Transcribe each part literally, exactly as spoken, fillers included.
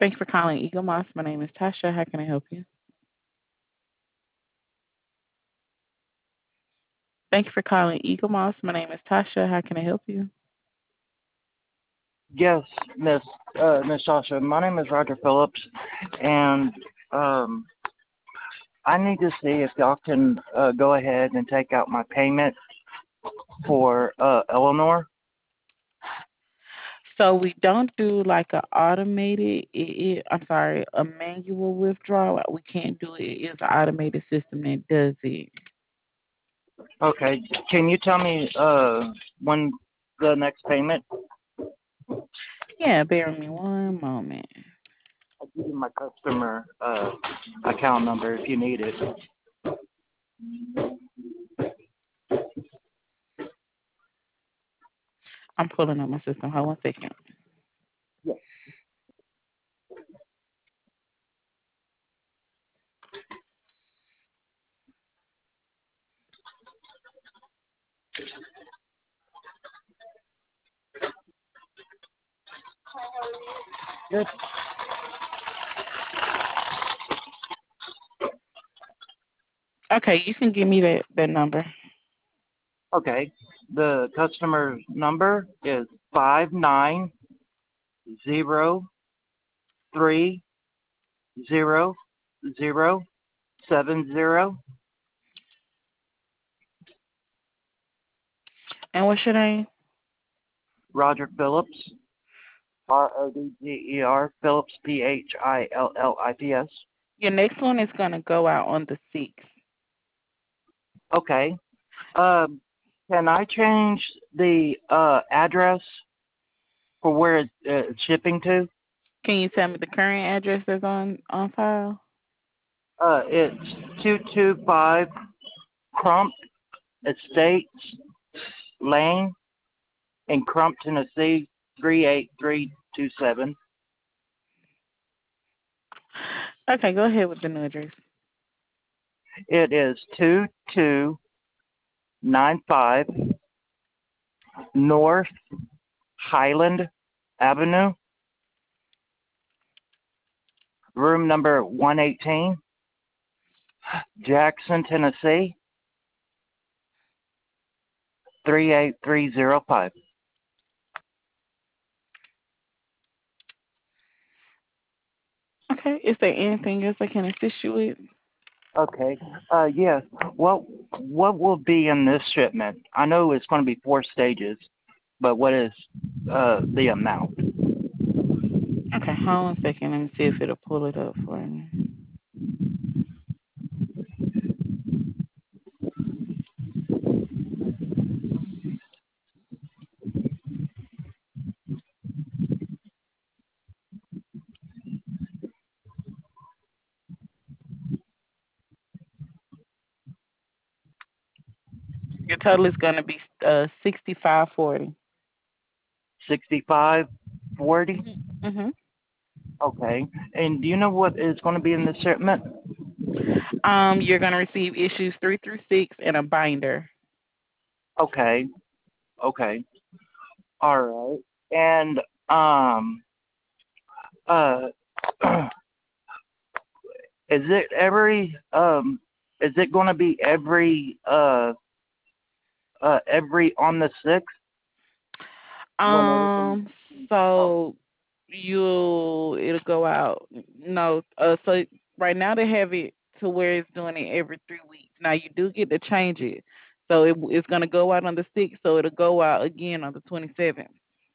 Thanks for calling Eagle Moss. My name is Tasha. How can I help you? Thank you for calling Eagle Moss. My name is Tasha. How can I help you? Yes, Miss uh, Miss Sasha. My name is Roger Phillips, and um, I need to see if y'all can uh, go ahead and take out my payment for uh, Eleanor. So we don't do like a automated. It, it, I'm sorry, a manual withdrawal. We can't do it. It's an automated system that does it. Okay, can you tell me uh, when the next payment? Yeah, bear with me one moment. I'll give you my customer uh, account number if you need it. I'm pulling up my system. Hold one second. Good. Okay, you can give me that that number. Okay, the customer number is five nine zero three zero zero seven zero. And what's your name? Roger Phillips, R O D G E R, Phillips, P H I L L I P S. Your next one is gonna go out on the sixth. Okay. Um, can I change the uh, address for where it's uh, shipping to? Can you tell me the current address that's on on file? Uh, it's two two five Crump Estates Lane in Crump, Tennessee, three eight three two seven. Okay, go ahead with the new address. It is two two nine five North Highland Avenue, room number one eighteen, Jackson, Tennessee, three eight three zero five. Okay. Is there anything else I can assist you with? Okay. Uh, yes. What what will be in this shipment? I know it's going to be four stages, but what is uh, the amount? Okay, hold on a second. Let me see if it'll pull it up for me. Your total is going to be uh sixty five forty. Sixty-five forty. Mhm. Okay. And do you know what is going to be in the shipment? Um, you're going to receive issues three through six and a binder. Okay. Okay. All right. And um uh is it every um is it going to be every uh uh every on the sixth when everything? Um, Oh, so you'll it'll go out. No, uh, so right now they have it to where it's doing it every three weeks. Now you do get to change it, so it, it's gonna go out on the sixth. So it'll go out again on the twenty seventh.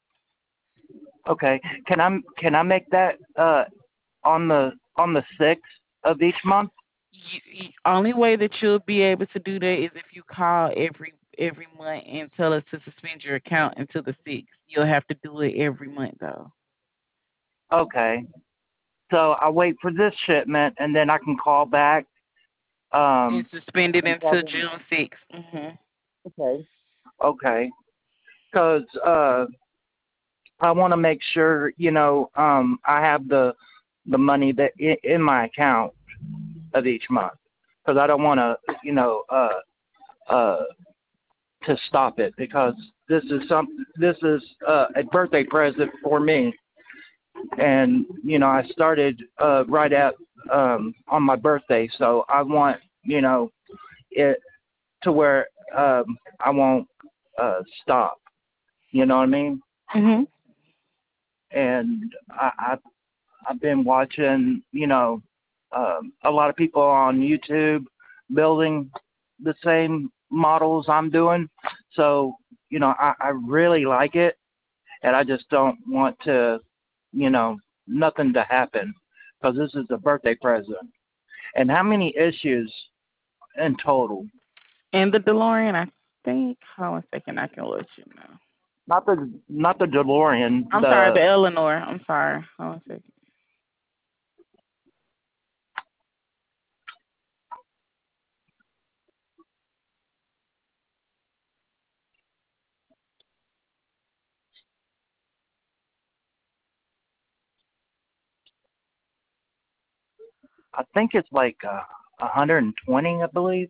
okay. Can I can I make that uh on the on the sixth of each month? You, you, only way that you'll be able to do that is if you call every every month and tell us to suspend your account until the sixth. You'll have to do it every month though, Okay. So I wait for this shipment and then I can call back. and Um. suspend it And tell until them. June sixth. Mm-hmm. Okay. Okay. Because uh, I want to make sure you know um I have the the money that in, in my account of each month because I don't want to you know uh uh to stop it because this is some this is uh, a birthday present for me and you know I started uh, right at um, on my birthday, so I want you know it to where um, I won't uh, stop. You know what I mean? Mhm. And I, I I've been watching you know um, a lot of people on YouTube building the same models I'm doing, so you know I, I really like it, and I just don't want to you know nothing to happen because this is a birthday present. And how many issues in total? And the DeLorean, I think. Hold on a second, I can let you know. Not the not the DeLorean. I'm sorry, The the Eleanor. I'm sorry. Hold on a second. I think it's like uh, one hundred twenty, I believe.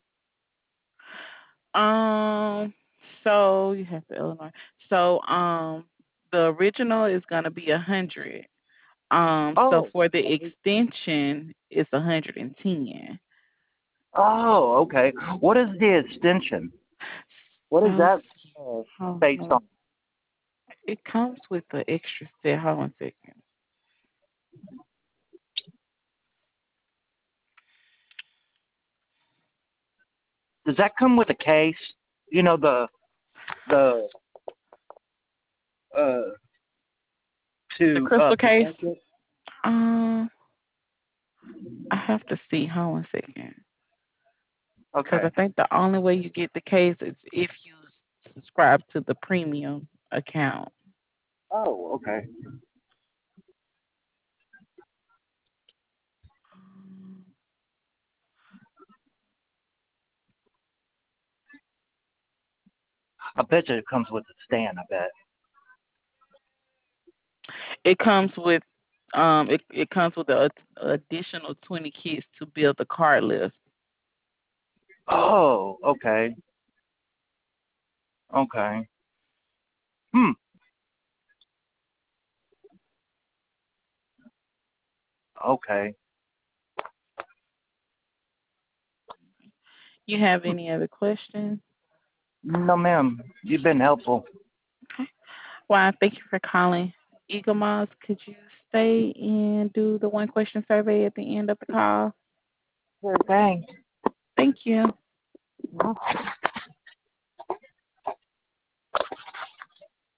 Um, so you have the Illinois. So um, the original is gonna be a hundred. Um, so Oh, for the extension, it's a hundred and ten. oh, okay. What is the extension? What is So that uh, hold based on? on. It comes with the extra set. Hold on a second. Does that come with a case? You know the the uh The to uh crystal case. protect it. Um, I have to see. Hold on a second. Because I Okay. think the only way you get the case is if you subscribe to the premium account. Oh, okay. I bet you it comes with a stand. I bet. It comes with um it, it comes with a, additional twenty kits to build the card list. Oh, okay. Okay. Hmm. Okay. You have any other questions? No, ma'am. You've been helpful. Okay. Well, thank you for calling. Eagle Moss, could you stay and do the one question survey at the end of the call? Sure thing. Thank you. Mhm.